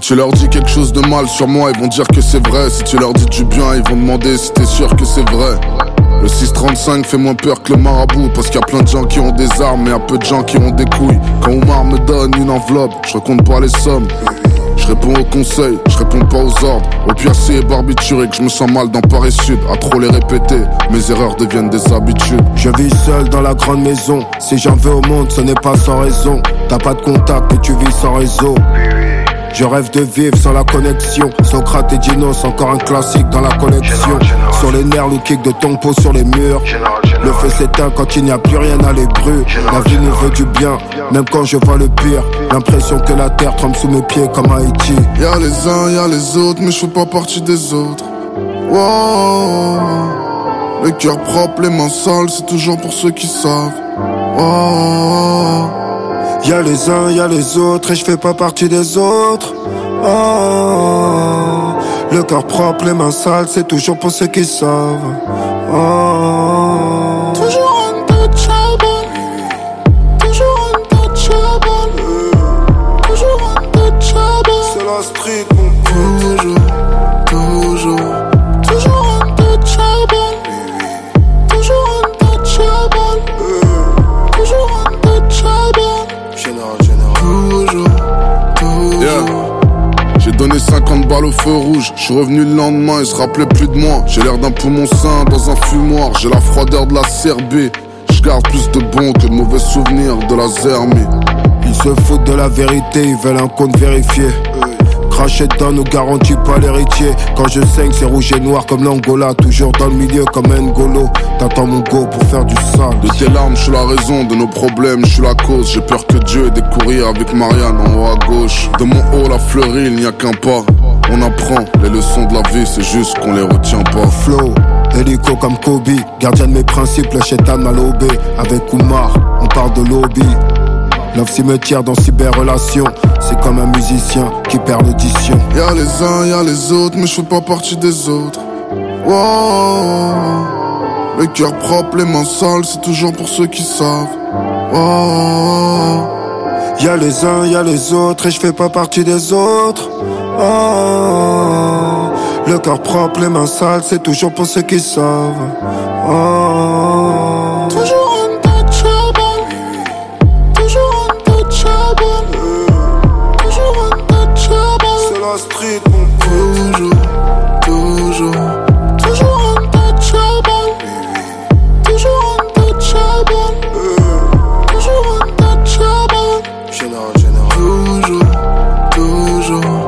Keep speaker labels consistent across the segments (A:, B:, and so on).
A: tu leur dis quelque chose de mal sur moi, ils vont dire que c'est vrai. Si tu leur dis du bien, ils vont demander si t'es sûr que c'est vrai. Le 635 fait moins peur que le marabout, parce qu'il y a plein de gens qui ont des armes, mais y a peu de gens qui ont des couilles. Quand Omar me donne une enveloppe, je raconte pas les sommes. Je réponds aux conseils, je réponds pas aux ordres. Au pire c'est barbituré que je me sens mal dans Paris Sud. À trop les répéter, mes erreurs deviennent des habitudes.
B: Je vis seul dans la grande maison. Si j'en veux au monde, ce n'est pas sans raison. T'as pas de contact et tu vis sans réseau. Je rêve de vivre sans la connexion. Socrate et Dinos, encore un classique dans la collection. Sur les nerfs, le kick de ton pot sur les murs. Le feu s'éteint quand il n'y a plus rien à l'ébru. La vie nous veut du bien, même quand je vois le pire. L'impression que la terre tremble sous mes pieds comme Haïti.
A: Y'a les uns, y'a les autres, mais je fais pas partie des autres. Wow. Le cœur propre, les mains sales, c'est toujours pour ceux qui savent. Wow.
B: Y'a les uns, y'a les autres, et je fais pas partie des autres. Oh. Le cœur propre, les mains sales, c'est toujours pour ceux qui savent. Oh.
C: Toujours untouchable. Toujours untouchable. Toujours untouchable.
B: C'est la street,
A: Toujours, toujours.
C: Toujours untouchable. Toujours untouchable. Toujours untouchable.
A: Toujours, toujours. Yeah. J'ai donné 50 balles au feu rouge. Je suis revenu le lendemain, ils se rappelaient plus de moi. J'ai l'air d'un poumon sain dans un fumoir. J'ai la froideur de la Serbie. Je garde plus de bons que de mauvais souvenirs de la Zermie.
B: Ils se foutent de la vérité, ils veulent un compte vérifié. Cracher dedans nous garantit pas l'héritier. Quand je saigne c'est rouge et noir comme l'Angola. Toujours dans le milieu comme N'Golo. T'attends mon go pour faire du sale.
A: De tes larmes je suis la raison, de nos problèmes je suis la cause. J'ai peur que Dieu ait des courriers avec Marianne en haut à gauche. De mon haut la fleurie il n'y a qu'un pas. On apprend les leçons de la vie, c'est juste qu'on les retient pas.
B: Flow, hélico comme Kobe. Gardien de mes principes, le chétan m'a lobé. Avec Oumar, on parle de lobby. Love cimetière dans cyber-relation. C'est comme un musicien qui perd l'audition.
A: Y'a les uns, y'a les autres, mais je fais pas partie des autres. Wow. Le cœur propre, les mains sales, c'est toujours pour ceux qui savent. Wow.
B: Y'a les uns, y'a les autres, et je fais pas partie des autres. Oh. Le cœur propre, les mains sales, c'est toujours pour ceux qui savent. Oh.
C: Toujours untouchable. Toujours untouchable. Toujours untouchable.
B: C'est la street,
A: Toujours, toujours.
C: Toujours untouchable. Toujours untouchable. Toujours untouchable.
A: Toujours, toujours.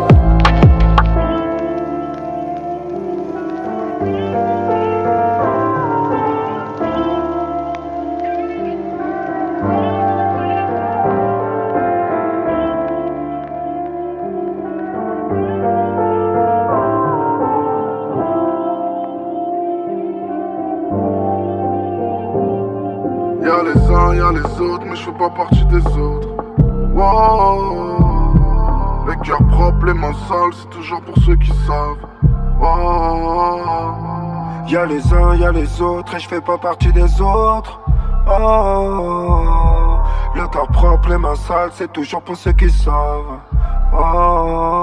A: Y'a les uns, y'a les autres, mais je fais pas partie des autres. Wow. Le cœur propre, les mains sales, c'est toujours pour ceux qui savent. Wow.
B: Y'a les uns, y'a les autres, et je fais pas partie des autres. Oh. Le cœur propre, les mains sales, c'est toujours pour ceux qui savent. Oh.